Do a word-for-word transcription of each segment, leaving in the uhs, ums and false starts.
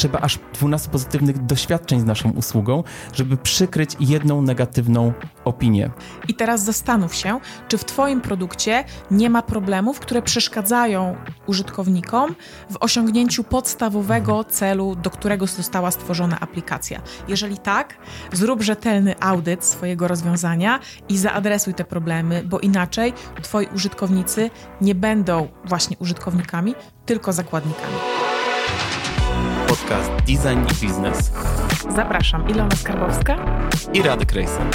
potrzeba aż dwunastu pozytywnych doświadczeń z naszą usługą, żeby przykryć jedną negatywną opinię. I teraz zastanów się, czy w Twoim produkcie nie ma problemów, które przeszkadzają użytkownikom w osiągnięciu podstawowego celu, do którego została stworzona aplikacja. Jeżeli tak, zrób rzetelny audyt swojego rozwiązania i zaadresuj te problemy, bo inaczej Twoi użytkownicy nie będą właśnie użytkownikami, tylko zakładnikami. Podcast Design i Biznes. Zapraszam, Ilona Skarbowska i Radek Rejsen.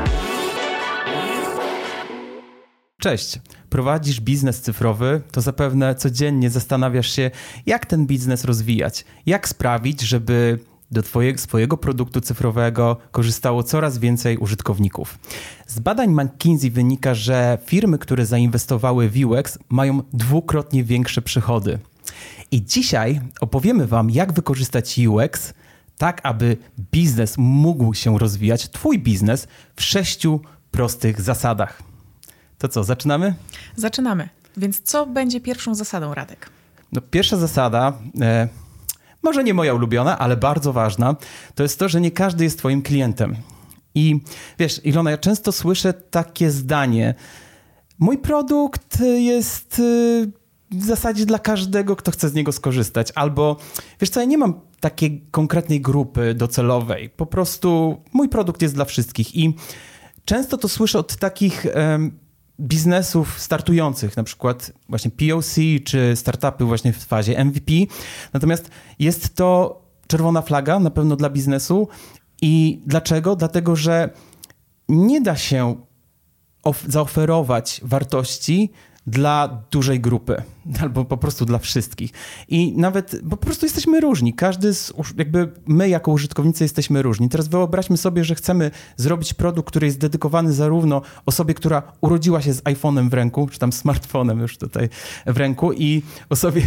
Cześć. Prowadzisz biznes cyfrowy, to zapewne codziennie zastanawiasz się, jak ten biznes rozwijać, jak sprawić, żeby do twojego, swojego produktu cyfrowego korzystało coraz więcej użytkowników. Z badań McKinsey wynika, że firmy, które zainwestowały w U X, mają dwukrotnie większe przychody. I dzisiaj opowiemy wam, jak wykorzystać U X tak, aby biznes mógł się rozwijać, twój biznes, w sześciu prostych zasadach. To co, zaczynamy? Zaczynamy. Więc co będzie pierwszą zasadą, Radek? No, pierwsza zasada, e, może nie moja ulubiona, ale bardzo ważna, to jest to, że nie każdy jest twoim klientem. I wiesz, Ilona, ja często słyszę takie zdanie: mój produkt jest w zasadzie dla każdego, kto chce z niego skorzystać. Albo, wiesz co, ja nie mam takiej konkretnej grupy docelowej. Po prostu mój produkt jest dla wszystkich. I często to słyszę od takich um, biznesów startujących, na przykład właśnie P O C czy startupy właśnie w fazie M V P. Natomiast jest to czerwona flaga na pewno dla biznesu. I dlaczego? Dlatego, że nie da się of- zaoferować wartości dla dużej grupy, albo po prostu dla wszystkich. I nawet po prostu jesteśmy różni. Każdy z, jakby my jako użytkownicy jesteśmy różni. Teraz wyobraźmy sobie, że chcemy zrobić produkt, który jest dedykowany zarówno osobie, która urodziła się z iPhone'em w ręku, czy tam smartfonem już tutaj w ręku, i osobie,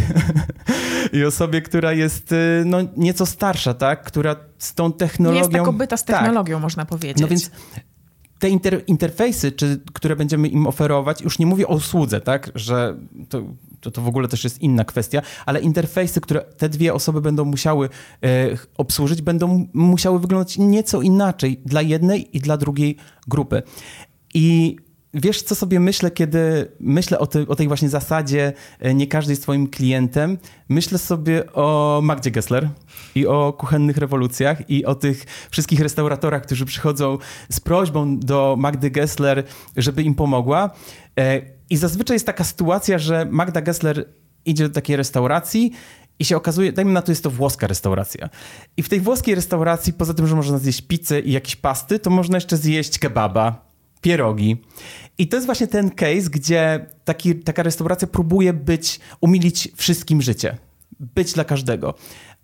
i osobie, która jest no, nieco starsza, tak? Która z tą technologią... Nie jest tak obyta z technologią, tak. można powiedzieć. No więc te inter, interfejsy, czy, które będziemy im oferować, już nie mówię o usłudze, tak, że to, to, to w ogóle też jest inna kwestia, ale interfejsy, które te dwie osoby będą musiały e, obsłużyć, będą musiały wyglądać nieco inaczej dla jednej i dla drugiej grupy. I wiesz, co sobie myślę, kiedy myślę o, ty, o tej właśnie zasadzie nie każdy jest twoim klientem? Myślę sobie o Magdzie Gessler i o kuchennych rewolucjach i o tych wszystkich restauratorach, którzy przychodzą z prośbą do Magdy Gessler, żeby im pomogła. I zazwyczaj jest taka sytuacja, że Magda Gessler idzie do takiej restauracji i się okazuje, dajmy na to, jest to włoska restauracja. I w tej włoskiej restauracji, poza tym, że można zjeść pizzę i jakieś pasty, to można jeszcze zjeść kebaba, pierogi. I to jest właśnie ten case, gdzie taki, taka restauracja próbuje być, umilić wszystkim życie. Być dla każdego.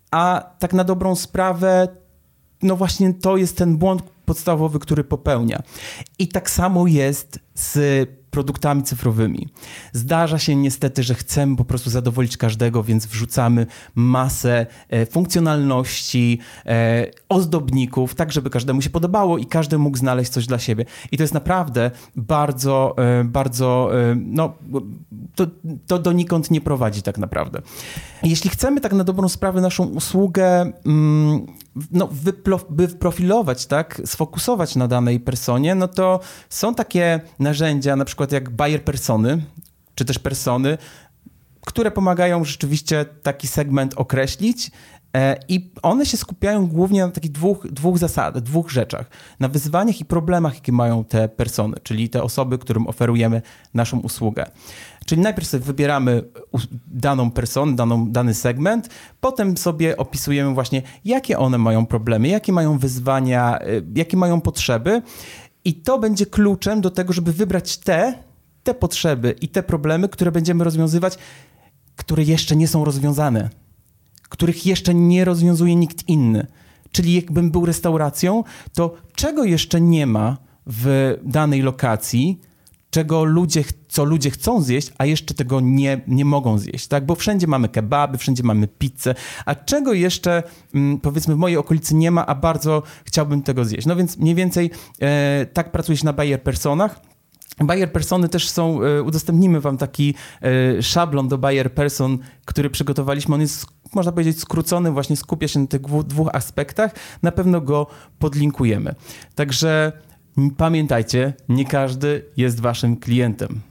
A tak na dobrą sprawę, no właśnie to jest ten błąd podstawowy, który popełnia. I tak samo jest z produktami cyfrowymi. Zdarza się niestety, że chcemy po prostu zadowolić każdego, więc wrzucamy masę e, funkcjonalności, e, ozdobników, tak żeby każdemu się podobało i każdy mógł znaleźć coś dla siebie. I to jest naprawdę bardzo, e, bardzo, e, no to, to donikąd nie prowadzi tak naprawdę. Jeśli chcemy tak na dobrą sprawę naszą usługę mm, no, wyplo, wyprofilować, tak, sfokusować na danej personie, no to są takie narzędzia, na przykład jak buyer persony, czy też persony, które pomagają rzeczywiście taki segment określić e, i one się skupiają głównie na takich dwóch, dwóch zasadach, dwóch rzeczach. Na wyzwaniach i problemach, jakie mają te persony, czyli te osoby, którym oferujemy naszą usługę. Czyli najpierw sobie wybieramy daną personę, daną, dany segment, potem sobie opisujemy właśnie, jakie one mają problemy, jakie mają wyzwania, jakie mają potrzeby, i to będzie kluczem do tego, żeby wybrać te, te potrzeby i te problemy, które będziemy rozwiązywać, które jeszcze nie są rozwiązane, których jeszcze nie rozwiązuje nikt inny. Czyli jakbym był restauracją, to czego jeszcze nie ma w danej lokacji, czego ludzie, co ludzie chcą zjeść, a jeszcze tego nie, nie mogą zjeść, tak? Bo wszędzie mamy kebaby, wszędzie mamy pizzę, a czego jeszcze, powiedzmy, w mojej okolicy nie ma, a bardzo chciałbym tego zjeść. No więc mniej więcej e, tak pracuje się na buyer personach. Buyer persony też są, udostępnimy wam taki szablon do buyer person, który przygotowaliśmy. On jest można powiedzieć skrócony, właśnie skupia się na tych dwóch aspektach, na pewno go podlinkujemy. Także pamiętajcie, nie każdy jest waszym klientem.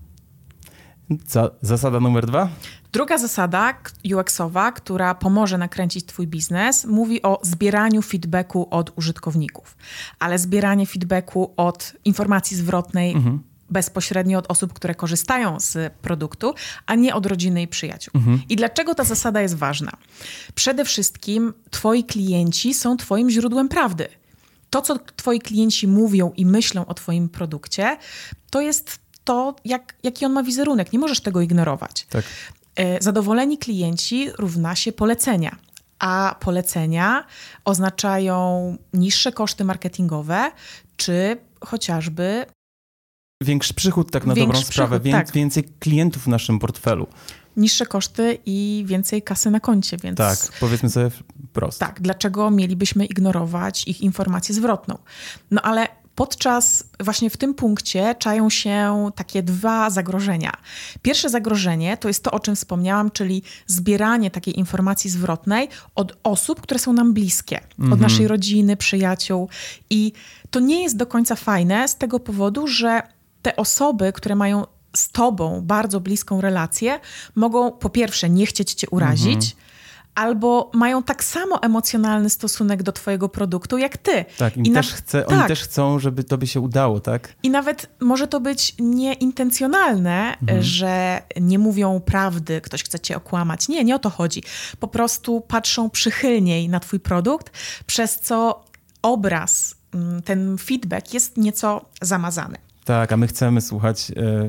Co? Zasada numer dwa? Druga zasada U X-owa, która pomoże nakręcić twój biznes, mówi o zbieraniu feedbacku od użytkowników. Ale zbieranie feedbacku od informacji zwrotnej mhm. bezpośrednio od osób, które korzystają z produktu, a nie od rodziny i przyjaciół. Mhm. I dlaczego ta zasada jest ważna? Przede wszystkim twoi klienci są twoim źródłem prawdy. To, co twoi klienci mówią i myślą o twoim produkcie, to jest to, jak, jaki on ma wizerunek. Nie możesz tego ignorować. Tak. Zadowoleni klienci równa się polecenia, a polecenia oznaczają niższe koszty marketingowe, czy chociażby większy przychód, tak na dobrą sprawę, przychód, tak. Więcej klientów w naszym portfelu. Niższe koszty i więcej kasy na koncie, więc... Tak, powiedzmy sobie prosto. Tak, dlaczego mielibyśmy ignorować ich informację zwrotną? No ale podczas, właśnie w tym punkcie czają się takie dwa zagrożenia. Pierwsze zagrożenie to jest to, o czym wspomniałam, czyli zbieranie takiej informacji zwrotnej od osób, które są nam bliskie. Mhm. Od naszej rodziny, przyjaciół. I to nie jest do końca fajne z tego powodu, że te osoby, które mają z tobą bardzo bliską relację, mogą po pierwsze nie chcieć cię urazić, mhm. albo mają tak samo emocjonalny stosunek do twojego produktu jak ty. Tak, im I też na... chce, tak. oni też chcą, żeby tobie się udało, tak? I nawet może to być nieintencjonalne, mhm. że nie mówią prawdy, ktoś chce cię okłamać. Nie, nie o to chodzi. Po prostu patrzą przychylniej na twój produkt, przez co obraz, ten feedback jest nieco zamazany. Tak, a my chcemy słuchać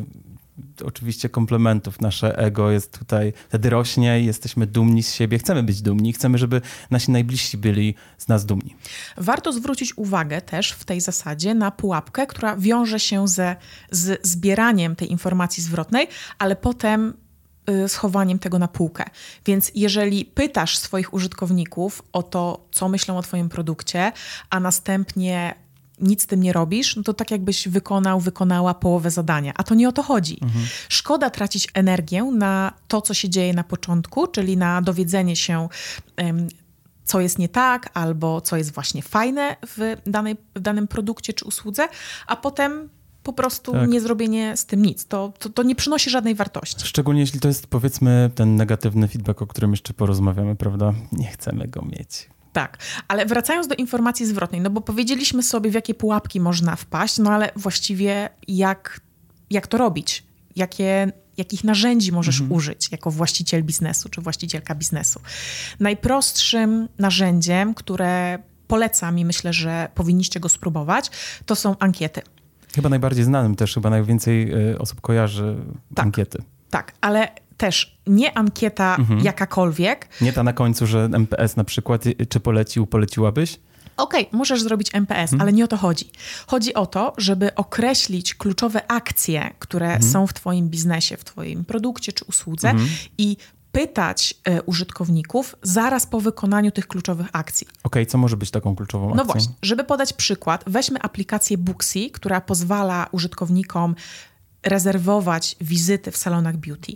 y, oczywiście komplementów. Nasze ego jest tutaj, wtedy rośnie, jesteśmy dumni z siebie, chcemy być dumni, chcemy, żeby nasi najbliżsi byli z nas dumni. Warto zwrócić uwagę też w tej zasadzie na pułapkę, która wiąże się ze, z zbieraniem tej informacji zwrotnej, ale potem y, schowaniem tego na półkę. Więc jeżeli pytasz swoich użytkowników o to, co myślą o twoim produkcie, a następnie nic z tym nie robisz, no to tak jakbyś wykonał, wykonała połowę zadania. A to nie o to chodzi. Mhm. Szkoda tracić energię na to, co się dzieje na początku, czyli na dowiedzenie się, um, co jest nie tak, albo co jest właśnie fajne w, danej, w danym produkcie czy usłudze, a potem po prostu tak. nie zrobienie z tym nic. To, to, to nie przynosi żadnej wartości. Szczególnie jeśli to jest, powiedzmy, ten negatywny feedback, o którym jeszcze porozmawiamy, prawda? Nie chcemy go mieć. Tak, ale wracając do informacji zwrotnej, no bo powiedzieliśmy sobie, w jakie pułapki można wpaść, no ale właściwie jak, jak to robić? Jakie, jakich narzędzi możesz mhm. użyć jako właściciel biznesu czy właścicielka biznesu? Najprostszym narzędziem, które polecam i myślę, że powinniście go spróbować, to są ankiety. Chyba najbardziej znanym też, chyba najwięcej osób kojarzy tak, ankiety. Tak, ale też nie ankieta mhm. jakakolwiek. Nie ta na końcu, że M P S na przykład, czy polecił, poleciłabyś? Okej, okay, możesz zrobić M P S, mhm. ale nie o to chodzi. Chodzi o to, żeby określić kluczowe akcje, które mhm. są w twoim biznesie, w twoim produkcie czy usłudze mhm. i pytać y, użytkowników zaraz po wykonaniu tych kluczowych akcji. Okej, okay, co może być taką kluczową akcją? No właśnie, żeby podać przykład, weźmy aplikację Booksy, która pozwala użytkownikom rezerwować wizyty w salonach beauty.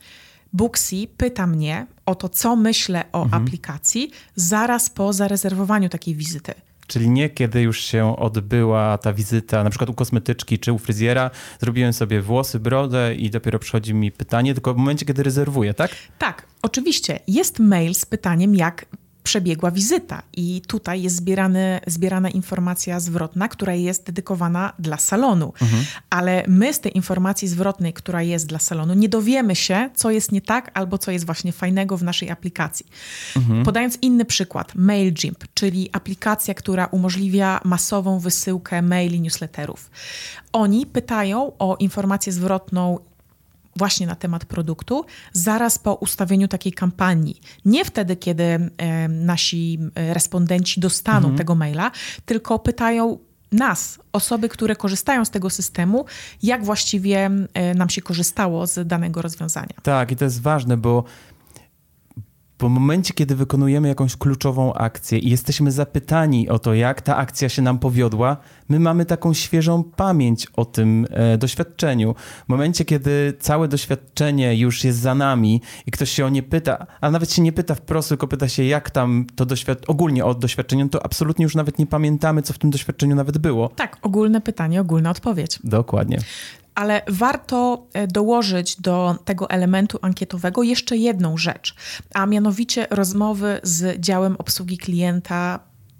Booksy pyta mnie o to, co myślę o mhm. aplikacji zaraz po zarezerwowaniu takiej wizyty. Czyli nie kiedy już się odbyła ta wizyta, na przykład u kosmetyczki czy u fryzjera, zrobiłem sobie włosy, brodę i dopiero przychodzi mi pytanie, tylko w momencie, kiedy rezerwuję, tak? Tak, oczywiście. Jest mail z pytaniem, jak przebiegła wizyta i tutaj jest zbierany, zbierana informacja zwrotna, która jest dedykowana dla salonu. Mhm. Ale my z tej informacji zwrotnej, która jest dla salonu, nie dowiemy się, co jest nie tak albo co jest właśnie fajnego w naszej aplikacji. Mhm. Podając inny przykład, MailChimp, czyli aplikacja, która umożliwia masową wysyłkę maili, newsletterów. Oni pytają o informację zwrotną właśnie na temat produktu, zaraz po ustawieniu takiej kampanii. Nie wtedy, kiedy e, nasi respondenci dostaną mhm. tego maila, tylko pytają nas, osoby, które korzystają z tego systemu, jak właściwie e, nam się korzystało z danego rozwiązania. Tak, i to jest ważne, bo w momencie, kiedy wykonujemy jakąś kluczową akcję i jesteśmy zapytani o to, jak ta akcja się nam powiodła, my mamy taką świeżą pamięć o tym e, doświadczeniu. W momencie, kiedy całe doświadczenie już jest za nami i ktoś się o nie pyta, a nawet się nie pyta wprost, tylko pyta się, jak tam to doświadczenie, ogólnie o doświadczeniu, to absolutnie już nawet nie pamiętamy, co w tym doświadczeniu nawet było. Tak, ogólne pytanie, ogólna odpowiedź. Dokładnie. Ale warto dołożyć do tego elementu ankietowego jeszcze jedną rzecz, a mianowicie rozmowy z działem obsługi klienta,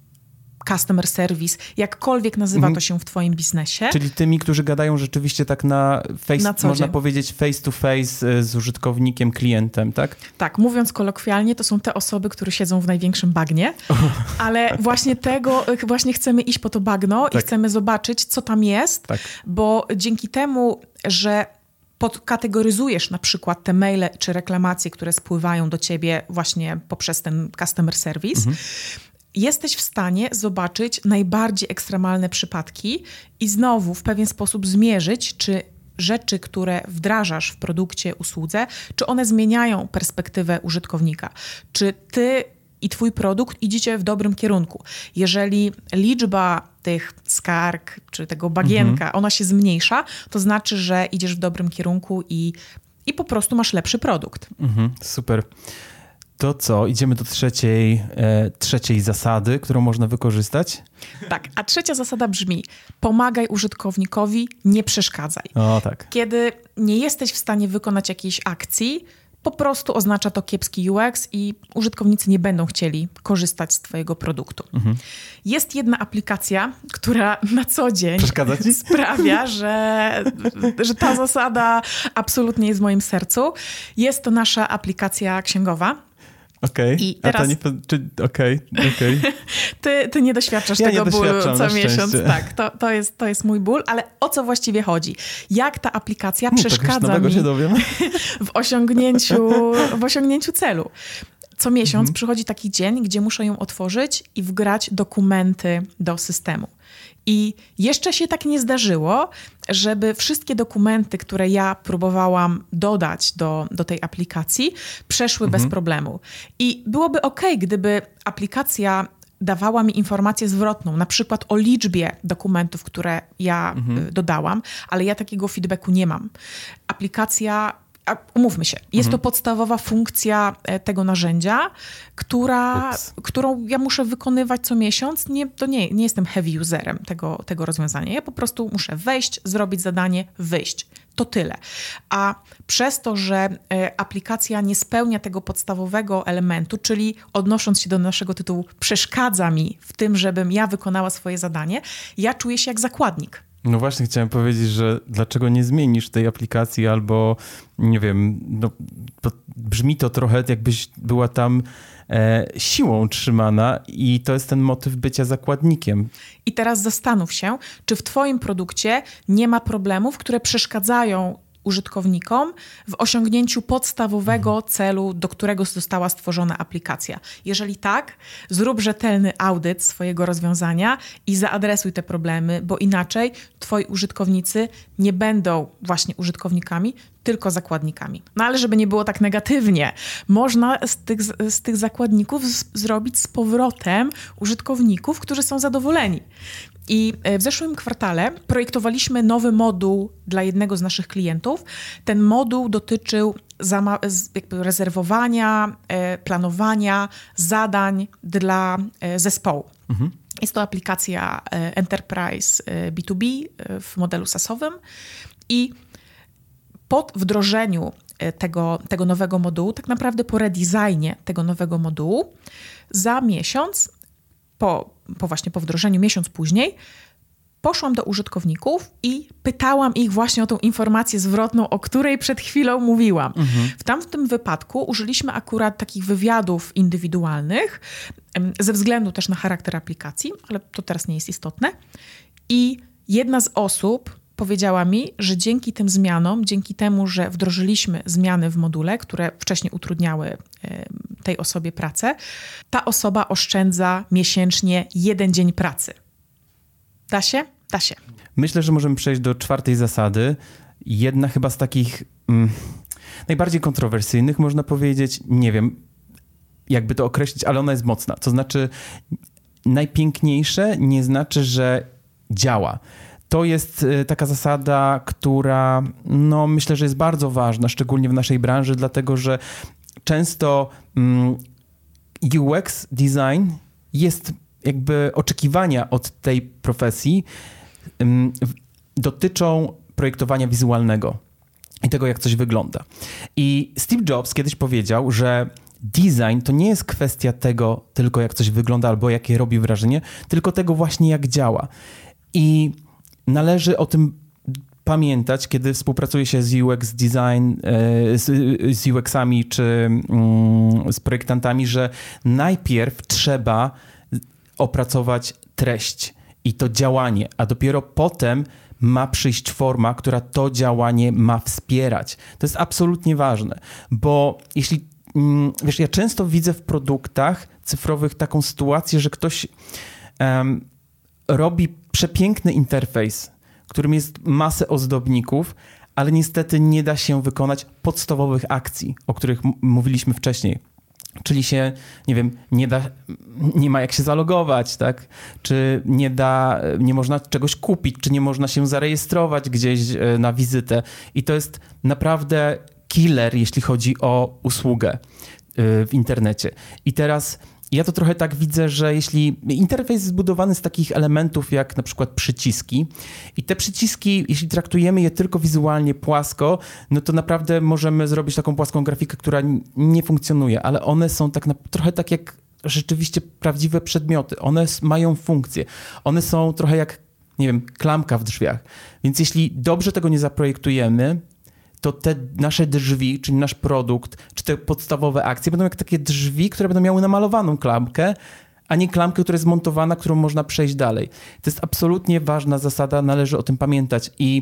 customer service, jakkolwiek nazywa mhm. to się w twoim biznesie. Czyli tymi, którzy gadają rzeczywiście tak na face, na co można dzień. powiedzieć face to face z użytkownikiem, klientem, tak? Tak, mówiąc kolokwialnie, to są te osoby, które siedzą w największym bagnie, ale właśnie tego, właśnie chcemy iść po to bagno tak. i chcemy zobaczyć, co tam jest, tak. bo dzięki temu, że podkategoryzujesz na przykład te maile czy reklamacje, które spływają do ciebie właśnie poprzez ten customer service, mhm. jesteś w stanie zobaczyć najbardziej ekstremalne przypadki i znowu w pewien sposób zmierzyć, czy rzeczy, które wdrażasz w produkcie, usłudze, czy one zmieniają perspektywę użytkownika. Czy ty i twój produkt idziecie w dobrym kierunku. Jeżeli liczba tych skarg, czy tego bagienka, mhm. ona się zmniejsza, to znaczy, że idziesz w dobrym kierunku i, i po prostu masz lepszy produkt. Mhm, super. To co? Idziemy do trzeciej, e, trzeciej zasady, którą można wykorzystać? Tak, a trzecia zasada brzmi: pomagaj użytkownikowi, nie przeszkadzaj. O, tak. Kiedy nie jesteś w stanie wykonać jakiejś akcji, po prostu oznacza to kiepski U X i użytkownicy nie będą chcieli korzystać z twojego produktu. Mhm. Jest jedna aplikacja, która na co dzień sprawia, że, że ta zasada absolutnie jest w moim sercu. Jest to nasza aplikacja księgowa. Okej, okay. Teraz... a to nie... Okej, okay. okay. ty, ty nie doświadczasz ja tego nie bólu co miesiąc. Szczęście. Tak, to, to, jest, to jest mój ból, ale o co właściwie chodzi? Jak ta aplikacja hmm, przeszkadza mi się dowiem. w, osiągnięciu, w osiągnięciu celu? Co miesiąc mhm. przychodzi taki dzień, gdzie muszę ją otworzyć i wgrać dokumenty do systemu. I jeszcze się tak nie zdarzyło, żeby wszystkie dokumenty, które ja próbowałam dodać do, do tej aplikacji, przeszły mhm. bez problemu. I byłoby okej, gdyby aplikacja dawała mi informację zwrotną, na przykład o liczbie dokumentów, które ja mhm. dodałam, ale ja takiego feedbacku nie mam. Aplikacja... A umówmy się, jest mhm. to podstawowa funkcja tego narzędzia, która, którą ja muszę wykonywać co miesiąc. Nie, to nie, nie jestem heavy userem tego, tego rozwiązania. Ja po prostu muszę wejść, zrobić zadanie, wyjść. To tyle. A przez to, że aplikacja nie spełnia tego podstawowego elementu, czyli odnosząc się do naszego tytułu, przeszkadza mi w tym, żebym ja wykonała swoje zadanie, ja czuję się jak zakładnik. No właśnie chciałem powiedzieć, że dlaczego nie zmienisz tej aplikacji albo, nie wiem, no, brzmi to trochę jakbyś była tam e, siłą trzymana i to jest ten motyw bycia zakładnikiem. I teraz zastanów się, czy w twoim produkcie nie ma problemów, które przeszkadzają użytkownikom w osiągnięciu podstawowego celu, do którego została stworzona aplikacja. Jeżeli tak, zrób rzetelny audyt swojego rozwiązania i zaadresuj te problemy, bo inaczej twoi użytkownicy nie będą właśnie użytkownikami, tylko zakładnikami. No ale żeby nie było tak negatywnie, można z tych, z tych zakładników z, zrobić z powrotem użytkowników, którzy są zadowoleni. I w zeszłym kwartale projektowaliśmy nowy moduł dla jednego z naszych klientów. Ten moduł dotyczył zama- jakby rezerwowania, planowania zadań dla zespołu. Mhm. Jest to aplikacja Enterprise B dwa B w modelu SaaS-owym i po wdrożeniu tego, tego nowego modułu, tak naprawdę po redesignie tego nowego modułu, za miesiąc, po, po właśnie po wdrożeniu, miesiąc później, poszłam do użytkowników i pytałam ich właśnie o tą informację zwrotną, o której przed chwilą mówiłam. Mhm. W tamtym wypadku użyliśmy akurat takich wywiadów indywidualnych, ze względu też na charakter aplikacji, ale to teraz nie jest istotne. I jedna z osób powiedziała mi, że dzięki tym zmianom, dzięki temu, że wdrożyliśmy zmiany w module, które wcześniej utrudniały tej osobie pracę, ta osoba oszczędza miesięcznie jeden dzień pracy. Da się? Da się. Myślę, że możemy przejść do czwartej zasady. Jedna chyba z takich mm, najbardziej kontrowersyjnych, można powiedzieć, nie wiem, jakby to określić, ale ona jest mocna. To znaczy najpiękniejsze nie znaczy, że działa. To jest taka zasada, która no, myślę, że jest bardzo ważna, szczególnie w naszej branży, dlatego że często mm, U X design jest jakby oczekiwania od tej profesji um, dotyczą projektowania wizualnego i tego, jak coś wygląda. I Steve Jobs kiedyś powiedział, że design to nie jest kwestia tego tylko, jak coś wygląda albo jakie robi wrażenie, tylko tego właśnie, jak działa. I należy o tym pamiętać, kiedy współpracuje się z U X design, z, z U X-ami czy mm, z projektantami, że najpierw trzeba opracować treść i to działanie, a dopiero potem ma przyjść forma, która to działanie ma wspierać. To jest absolutnie ważne, bo jeśli, wiesz, ja często widzę w produktach cyfrowych taką sytuację, że ktoś um, robi przepiękny interfejs, którym jest masę ozdobników, ale niestety nie da się wykonać podstawowych akcji, o których m- mówiliśmy wcześniej. Czyli się, nie wiem, nie da, nie ma jak się zalogować, tak? Czy nie da, nie można czegoś kupić, czy nie można się zarejestrować gdzieś na wizytę. I to jest naprawdę killer, jeśli chodzi o usługę w internecie. I teraz ja to trochę tak widzę, że jeśli interfejs jest zbudowany z takich elementów jak na przykład przyciski i te przyciski, jeśli traktujemy je tylko wizualnie płasko, no to naprawdę możemy zrobić taką płaską grafikę, która nie funkcjonuje, ale one są tak na, trochę tak jak rzeczywiście prawdziwe przedmioty. One mają funkcję. One są trochę jak, nie wiem, klamka w drzwiach. Więc jeśli dobrze tego nie zaprojektujemy, to te nasze drzwi, czyli nasz produkt, czy te podstawowe akcje będą jak takie drzwi, które będą miały namalowaną klamkę, a nie klamkę, która jest zmontowana, którą można przejść dalej. To jest absolutnie ważna zasada, należy o tym pamiętać. I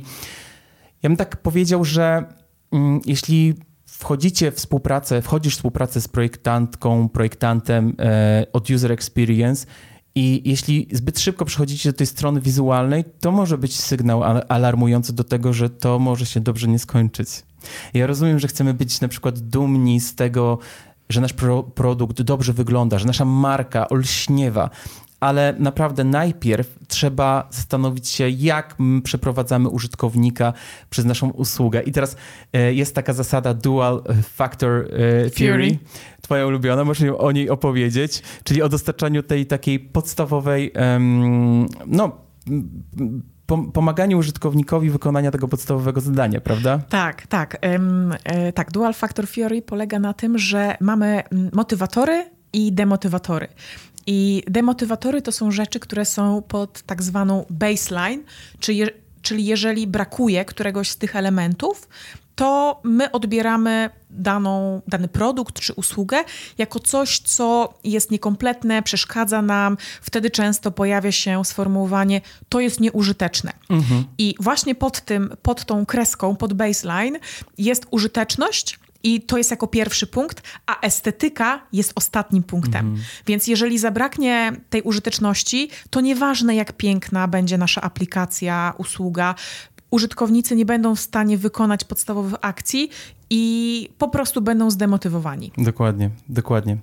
ja bym tak powiedział, że mm, jeśli wchodzicie w współpracę, wchodzisz w współpracę z projektantką, projektantem e, od User Experience i jeśli zbyt szybko przechodzicie do tej strony wizualnej, to może być sygnał alarmujący do tego, że to może się dobrze nie skończyć. Ja rozumiem, że chcemy być na przykład dumni z tego, że nasz pro- produkt dobrze wygląda, że nasza marka olśniewa, ale naprawdę najpierw trzeba zastanowić się, jak przeprowadzamy użytkownika przez naszą usługę. I teraz e, jest taka zasada dual factor e, theory, Fury. Twoja ulubiona, możesz o niej opowiedzieć, czyli o dostarczaniu tej takiej podstawowej, em, no, pomaganiu użytkownikowi wykonania tego podstawowego zadania, prawda? Tak, tak. Um, e, tak, dual factor theory polega na tym, że mamy motywatory i demotywatory. I demotywatory to są rzeczy, które są pod tak zwaną baseline, czyli, je, czyli jeżeli brakuje któregoś z tych elementów, to my odbieramy daną, dany produkt czy usługę jako coś, co jest niekompletne, przeszkadza nam. Wtedy często pojawia się sformułowanie to jest nieużyteczne. Mhm. I właśnie pod tym, pod tą kreską, pod baseline jest użyteczność, i to jest jako pierwszy punkt, a estetyka jest ostatnim punktem. Mhm. Więc jeżeli zabraknie tej użyteczności, to nieważne jak piękna będzie nasza aplikacja, usługa, użytkownicy nie będą w stanie wykonać podstawowych akcji i po prostu będą zdemotywowani. Dokładnie, dokładnie.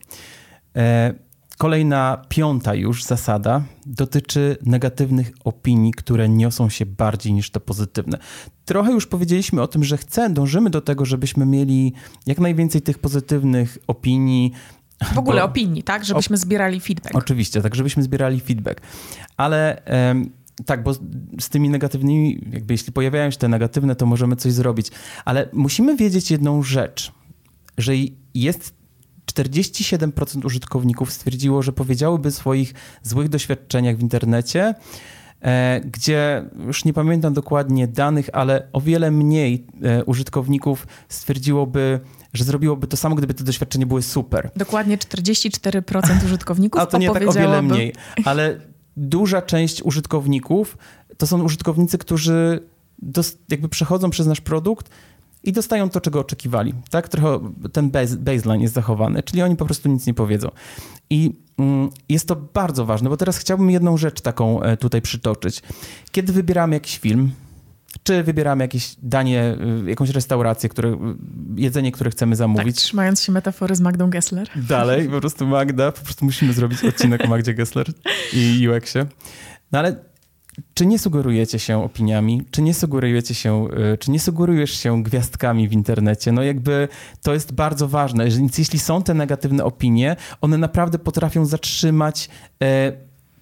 E, kolejna, piąta już zasada dotyczy negatywnych opinii, które niosą się bardziej niż te pozytywne. Trochę już powiedzieliśmy o tym, że chcemy, dążymy do tego, żebyśmy mieli jak najwięcej tych pozytywnych opinii. W ogóle bo, opinii, tak? Żebyśmy zbierali feedback. Oczywiście, tak, żebyśmy zbierali feedback. Ale em, tak, bo z tymi negatywnymi, jakby jeśli pojawiają się te negatywne, to możemy coś zrobić. Ale musimy wiedzieć jedną rzecz, że jest czterdzieści siedem procent użytkowników stwierdziło, że powiedziałyby o swoich złych doświadczeniach w internecie, e, gdzie już nie pamiętam dokładnie danych, ale o wiele mniej e, użytkowników stwierdziłoby, że zrobiłoby to samo, gdyby te doświadczenia były super. Dokładnie czterdzieści cztery procent użytkowników A to nie tak o wiele mniej, ale duża część użytkowników to są użytkownicy, którzy dos- jakby przechodzą przez nasz produkt i dostają to, czego oczekiwali. Tak? Trochę ten base, baseline jest zachowany, czyli oni po prostu nic nie powiedzą. I mm, jest to bardzo ważne, bo teraz chciałbym jedną rzecz taką tutaj przytoczyć. Kiedy wybieramy jakiś film, Czy wybieramy jakieś danie, jakąś restaurację, które, jedzenie, które chcemy zamówić. Tak, trzymając się metafory z Magdą Gessler. Dalej, po prostu Magda, po prostu musimy zrobić odcinek o Magdzie Gessler i U X-ie. No ale czy nie sugerujecie się opiniami? Czy nie sugerujecie się, czy nie sugerujesz się gwiazdkami w internecie? No jakby to jest bardzo ważne. Więc jeśli są te negatywne opinie, one naprawdę potrafią zatrzymać e,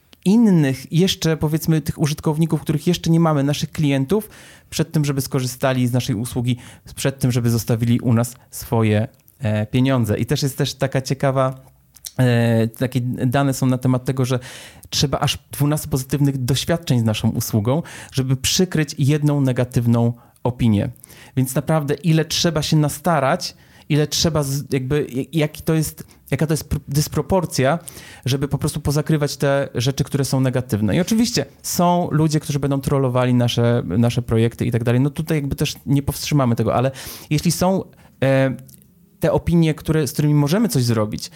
innych, jeszcze powiedzmy tych użytkowników, których jeszcze nie mamy, naszych klientów, przed tym, żeby skorzystali z naszej usługi, przed tym, żeby zostawili u nas swoje e, pieniądze. I też jest też taka ciekawa, e, takie dane są na temat tego, że trzeba aż dwanaście pozytywnych doświadczeń z naszą usługą, żeby przykryć jedną negatywną opinię. Więc naprawdę ile trzeba się nastarać, ile trzeba, z, jakby, jaki to jest, jaka to jest dysproporcja, żeby po prostu pozakrywać te rzeczy, które są negatywne. I oczywiście są ludzie, którzy będą trollowali nasze, nasze projekty i tak dalej. No tutaj jakby też nie powstrzymamy tego, ale jeśli są e, te opinie, które, z którymi możemy coś zrobić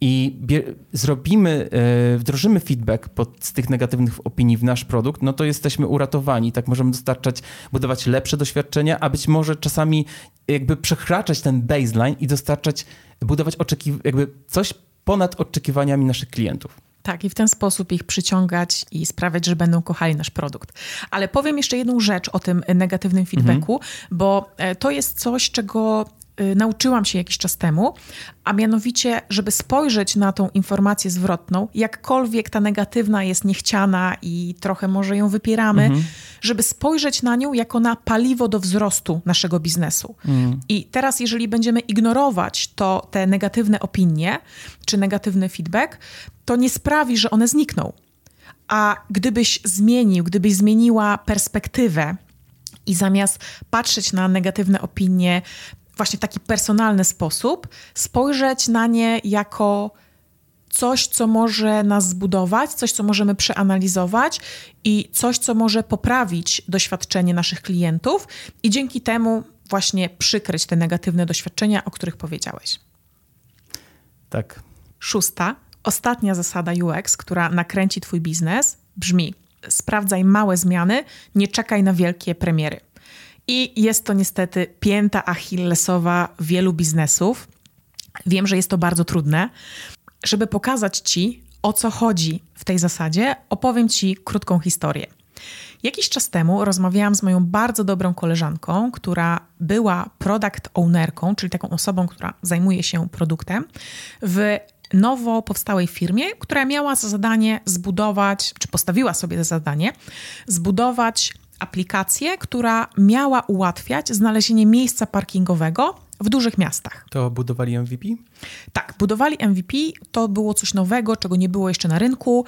i bie- zrobimy, e, wdrożymy feedback pod, z tych negatywnych opinii w nasz produkt, no to jesteśmy uratowani. Tak możemy dostarczać, budować lepsze doświadczenia, a być może czasami jakby przekraczać ten baseline i dostarczać, budować oczekiw- jakby coś ponad oczekiwaniami naszych klientów. Tak, i w ten sposób ich przyciągać i sprawiać, że będą kochali nasz produkt. Ale powiem jeszcze jedną rzecz o tym negatywnym feedbacku, mhm. bo to jest coś, czego nauczyłam się jakiś czas temu, a mianowicie, żeby spojrzeć na tą informację zwrotną, jakkolwiek ta negatywna jest niechciana i trochę może ją wypieramy, mhm. żeby spojrzeć na nią jako na paliwo do wzrostu naszego biznesu. Mhm. I teraz, jeżeli będziemy ignorować to, te negatywne opinie, czy negatywny feedback, to nie sprawi, że one znikną. A gdybyś zmienił, gdybyś zmieniła perspektywę i zamiast patrzeć na negatywne opinie właśnie w taki personalny sposób, spojrzeć na nie jako coś, co może nas zbudować, coś, co możemy przeanalizować i coś, co może poprawić doświadczenie naszych klientów i dzięki temu właśnie przykryć te negatywne doświadczenia, o których powiedziałeś. Tak. Szósta, ostatnia zasada U X, która nakręci twój biznes, brzmi: sprawdzaj małe zmiany, nie czekaj na wielkie premiery. I jest to niestety pięta achillesowa wielu biznesów. Wiem, że jest to bardzo trudne. Żeby pokazać ci, o co chodzi w tej zasadzie, opowiem ci krótką historię. Jakiś czas temu rozmawiałam z moją bardzo dobrą koleżanką, która była product ownerką, czyli taką osobą, która zajmuje się produktem, w nowo powstałej firmie, która miała za zadanie zbudować, czy postawiła sobie za zadanie, zbudować aplikację, która miała ułatwiać znalezienie miejsca parkingowego w dużych miastach. To budowali M V P? Tak, budowali M V P. To było coś nowego, czego nie było jeszcze na rynku,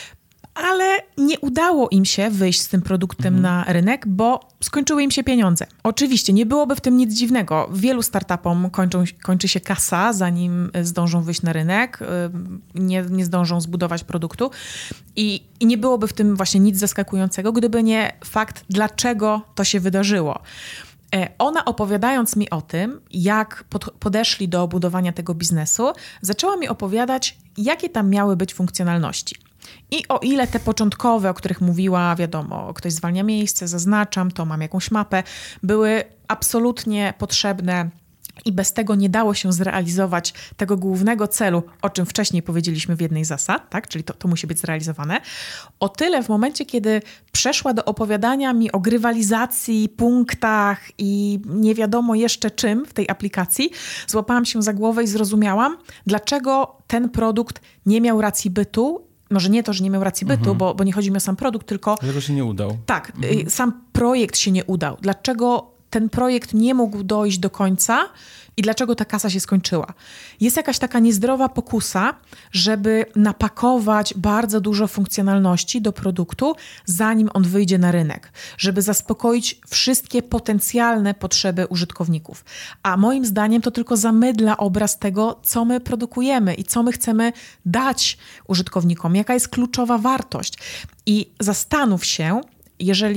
ale nie udało im się wyjść z tym produktem mhm. na rynek, bo skończyły im się pieniądze. Oczywiście nie byłoby w tym nic dziwnego. Wielu startupom kończą, kończy się kasa, zanim zdążą wyjść na rynek, nie, nie zdążą zbudować produktu i, i nie byłoby w tym właśnie nic zaskakującego, gdyby nie fakt, dlaczego to się wydarzyło. Ona, opowiadając mi o tym, jak pod, podeszli do budowania tego biznesu, zaczęła mi opowiadać, jakie tam miały być funkcjonalności. I o ile te początkowe, o których mówiła, wiadomo, ktoś zwalnia miejsce, zaznaczam to, mam jakąś mapę, były absolutnie potrzebne i bez tego nie dało się zrealizować tego głównego celu, o czym wcześniej powiedzieliśmy w jednej z zasad, tak? Czyli to, to musi być zrealizowane. O tyle w momencie, kiedy przeszła do opowiadania mi o grywalizacji, punktach i nie wiadomo jeszcze czym w tej aplikacji, złapałam się za głowę i zrozumiałam, dlaczego ten produkt nie miał racji bytu. Może nie to, że nie miał racji bytu, mhm. bo, bo nie chodzi mi o sam produkt, tylko... Dlaczego się nie udał. Tak, mhm. sam projekt się nie udał. Dlaczego ten projekt nie mógł dojść do końca i dlaczego ta kasa się skończyła. Jest jakaś taka niezdrowa pokusa, żeby napakować bardzo dużo funkcjonalności do produktu, zanim on wyjdzie na rynek, żeby zaspokoić wszystkie potencjalne potrzeby użytkowników. A moim zdaniem to tylko zamydla obraz tego, co my produkujemy i co my chcemy dać użytkownikom, jaka jest kluczowa wartość. I zastanów się, jeżeli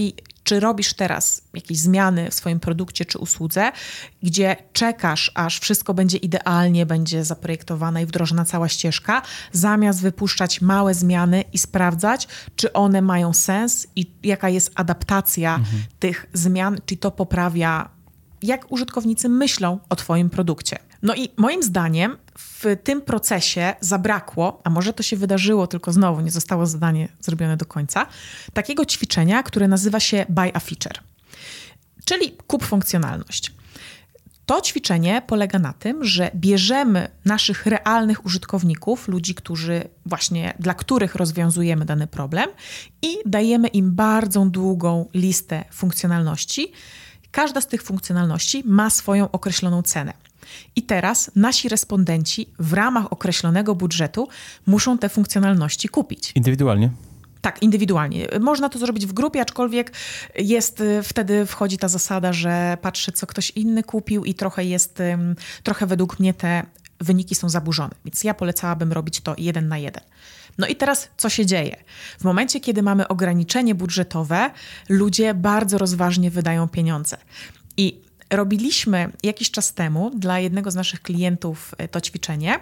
czy robisz teraz jakieś zmiany w swoim produkcie czy usłudze, gdzie czekasz, aż wszystko będzie idealnie, będzie zaprojektowana i wdrożona cała ścieżka, zamiast wypuszczać małe zmiany i sprawdzać, czy one mają sens i jaka jest adaptacja mhm. tych zmian, czy to poprawia, jak użytkownicy myślą o twoim produkcie. No i moim zdaniem w tym procesie zabrakło, a może to się wydarzyło, tylko znowu nie zostało zadanie zrobione do końca, takiego ćwiczenia, które nazywa się Buy a Feature, czyli kup funkcjonalność. To ćwiczenie polega na tym, że bierzemy naszych realnych użytkowników, ludzi, którzy właśnie, dla których rozwiązujemy dany problem i dajemy im bardzo długą listę funkcjonalności. Każda z tych funkcjonalności ma swoją określoną cenę. I teraz nasi respondenci w ramach określonego budżetu muszą te funkcjonalności kupić. Indywidualnie? Tak, indywidualnie. Można to zrobić w grupie, aczkolwiek jest, wtedy wchodzi ta zasada, że patrzy, co ktoś inny kupił i trochę jest, trochę według mnie te wyniki są zaburzone. Więc ja polecałabym robić to jeden na jeden. No i teraz co się dzieje? W momencie, kiedy mamy ograniczenie budżetowe, ludzie bardzo rozważnie wydają pieniądze. I robiliśmy jakiś czas temu dla jednego z naszych klientów to ćwiczenie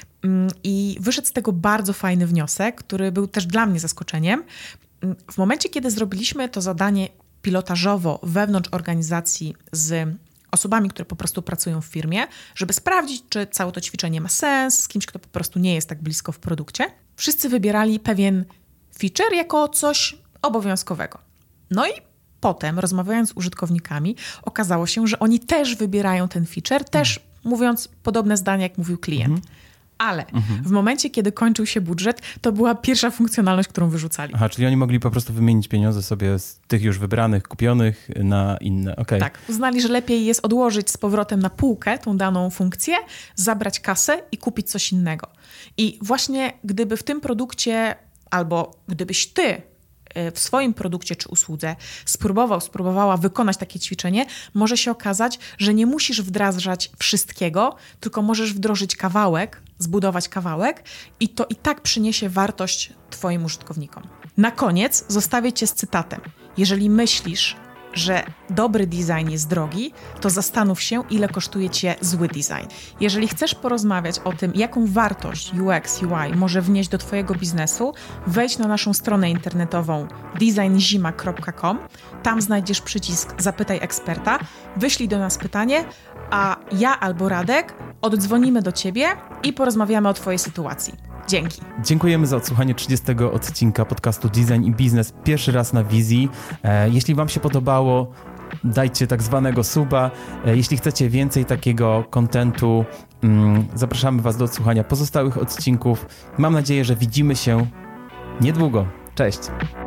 i wyszedł z tego bardzo fajny wniosek, który był też dla mnie zaskoczeniem. W momencie, kiedy zrobiliśmy to zadanie pilotażowo wewnątrz organizacji z osobami, które po prostu pracują w firmie, żeby sprawdzić, czy całe to ćwiczenie ma sens, z kimś, kto po prostu nie jest tak blisko w produkcie, wszyscy wybierali pewien feature jako coś obowiązkowego. No i potem, rozmawiając z użytkownikami, okazało się, że oni też wybierają ten feature, też mhm. mówiąc podobne zdania, jak mówił klient. Mhm. Ale mhm. w momencie, kiedy kończył się budżet, to była pierwsza funkcjonalność, którą wyrzucali. Aha, czyli oni mogli po prostu wymienić pieniądze sobie z tych już wybranych, kupionych na inne. Okay. Tak, uznali, że lepiej jest odłożyć z powrotem na półkę tą daną funkcję, zabrać kasę i kupić coś innego. I właśnie gdyby w tym produkcie, albo gdybyś ty w swoim produkcie czy usłudze spróbował, spróbowała wykonać takie ćwiczenie, może się okazać, że nie musisz wdrażać wszystkiego, tylko możesz wdrożyć kawałek, zbudować kawałek i to i tak przyniesie wartość twoim użytkownikom. Na koniec zostawię cię z cytatem. Jeżeli myślisz, że dobry design jest drogi, to zastanów się, ile kosztuje cię zły design. Jeżeli chcesz porozmawiać o tym, jaką wartość U X, U I może wnieść do twojego biznesu, wejdź na naszą stronę internetową design zima kropka com. Tam znajdziesz przycisk Zapytaj eksperta, wyślij do nas pytanie, a ja albo Radek oddzwonimy do ciebie i porozmawiamy o twojej sytuacji. Dzięki. Dziękujemy za odsłuchanie trzydziestego odcinka podcastu Design i Biznes. Pierwszy raz na wizji. E, jeśli wam się podobało, dajcie tak zwanego suba. E, jeśli chcecie więcej takiego kontentu, mm, zapraszamy was do odsłuchania pozostałych odcinków. Mam nadzieję, że widzimy się niedługo. Cześć.